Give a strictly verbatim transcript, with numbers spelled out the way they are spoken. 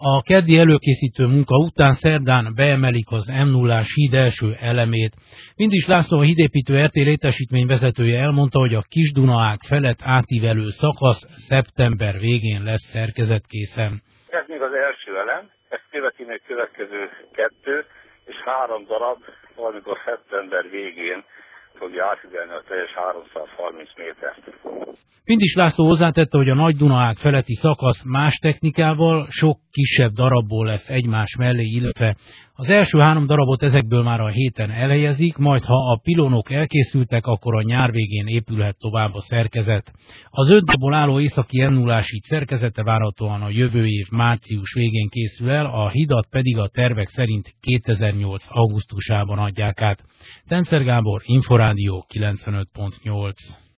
A keddi előkészítő munka után szerdán beemelik az em nullás híd első elemét. Vindis László, a hídépítő er té létesítmény vezetője elmondta, hogy a Kis-Dunaág felett átívelő szakasz szeptember végén lesz szerkezetkészen. Ez még az első elem, ezt követi még következő kettő és három darab, valamikor szeptember végén fogja átívelni a teljes háromszázharminc métert. Vindis László hozzátette, hogy a Nagy-Dunaág feletti szakasz más technikával, sok kisebb darabból lesz egymás mellé, illetve az első három darabot ezekből már a héten elhelyezik, majd ha a pilonok elkészültek, akkor a nyár végén épülhet tovább a szerkezet. Az öt darabból álló északi em nullás híd szerkezete várhatóan a jövő év március végén készül el, a hidat pedig a tervek szerint kétezer-nyolc augusztusában adják át. Tencer Gábor, Inforádió kilencvenöt pont nyolc.